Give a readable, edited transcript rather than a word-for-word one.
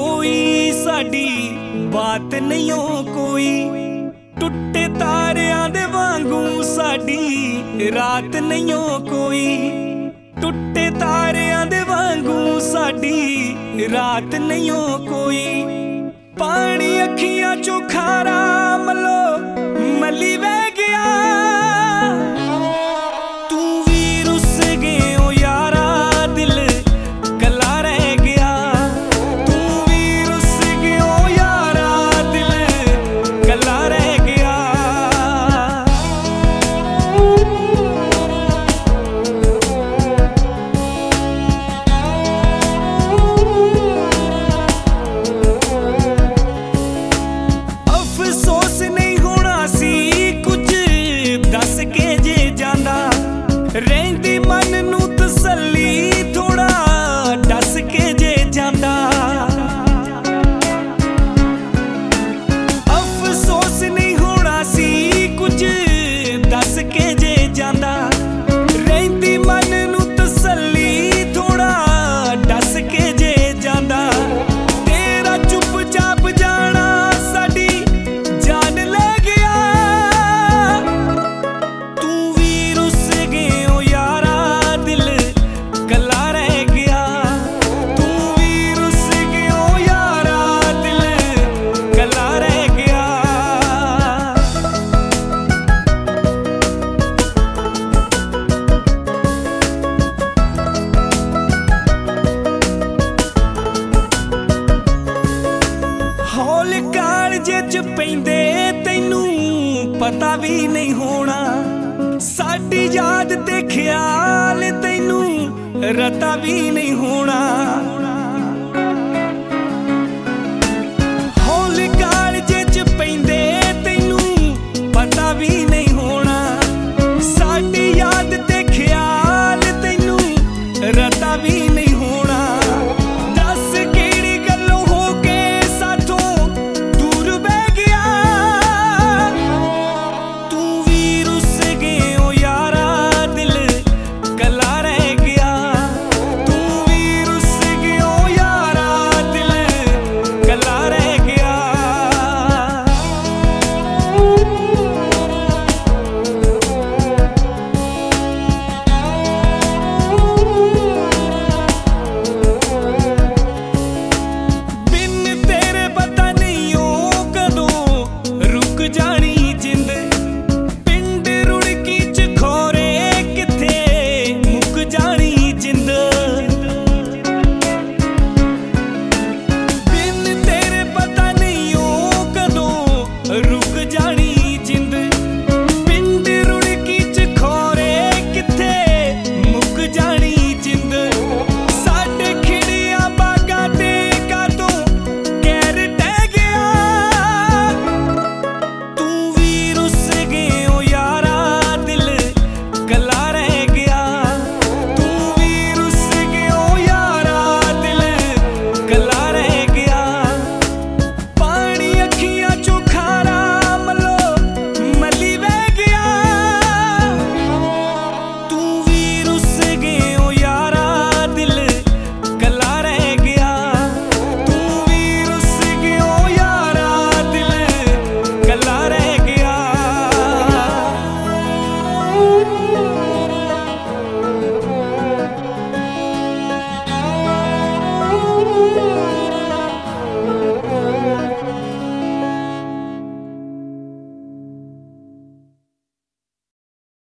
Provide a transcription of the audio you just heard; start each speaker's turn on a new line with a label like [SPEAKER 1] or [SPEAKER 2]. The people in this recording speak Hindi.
[SPEAKER 1] कोई साडी बात नहीं हो कोई। टुटे तारियां दे वांगू साडी रात नहीं हो कोई। टुटे तारियां दे वांगू साडी रात नहीं हो कोई। पानी अखियां चो खारा मलो मली वह गया। तू भी रुस गए ओ यारा दिल कला रह गया। तू भी रुस गए ओ यारा दिल कला रह गया। अफसोस नहीं होना सी कुछ दस के जे जांदा। रहंदी मन नू तसल्ली थोड़ा दस के जे जांदा। अफसोस नहीं होना सी कुछ दस के जे जांदा। रहंदी मन नू तसल्ली थोड़ा दस के जे जांदा। तेरा चुपचाप जाना साडी जान ले गया। तू भी रुस गए ओ यारा दिल कला रह गया। तू भी रुस गए ओ यारा दिल कला रह गया। हौल कालजे च पैंदे तैनू पता भी नहीं होना। साडी याद ते ख्याल तैनू रता भी नहीं होना।